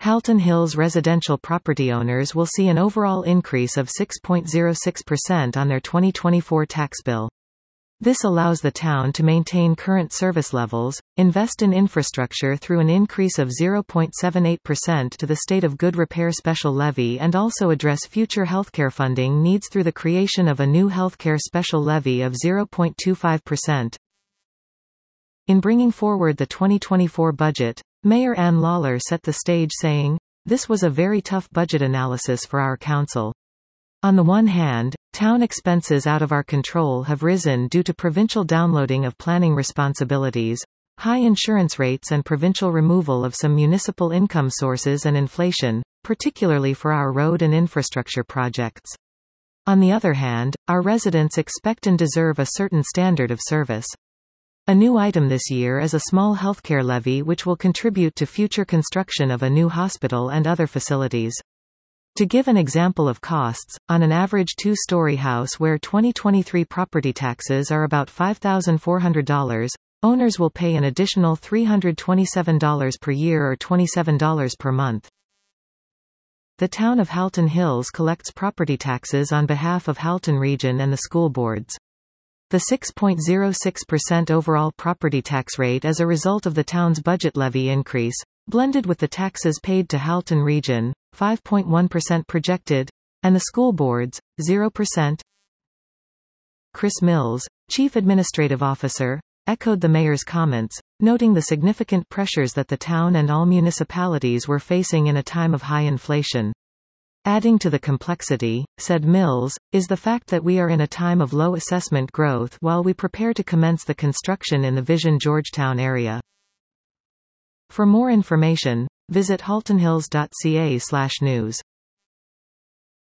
Halton Hills residential property owners will see an overall increase of 6.06% on their 2024 tax bill. This allows the town to maintain current service levels, invest in infrastructure through an increase of 0.78% to the State of Good Repair special levy, and also address future healthcare funding needs through the creation of a new healthcare special levy of 0.25%. In bringing forward the 2024 budget, Mayor Ann Lawler set the stage saying, "This was a very tough budget analysis for our council. On the one hand, town expenses out of our control have risen due to provincial downloading of planning responsibilities, high insurance rates and provincial removal of some municipal income sources and inflation, particularly for our road and infrastructure projects. On the other hand, our residents expect and deserve a certain standard of service. A new item this year is a small healthcare levy which will contribute to future construction of a new hospital and other facilities. To give an example of costs, on an average two-story house where 2023 property taxes are about $5,400, owners will pay an additional $327 per year or $27 per month. The town of Halton Hills collects property taxes on behalf of Halton Region and the school boards. The 6.06% overall property tax rate is a result of the town's budget levy increase, blended with the taxes paid to Halton Region, 5.1% projected, and the school boards, 0%. Chris Mills, Chief Administrative Officer, echoed the mayor's comments, noting the significant pressures that the town and all municipalities were facing in a time of high inflation. Adding to the complexity, said Mills, is the fact that we are in a time of low assessment growth while we prepare to commence the construction in the Vision Georgetown area. For more information, visit haltonhills.ca/news.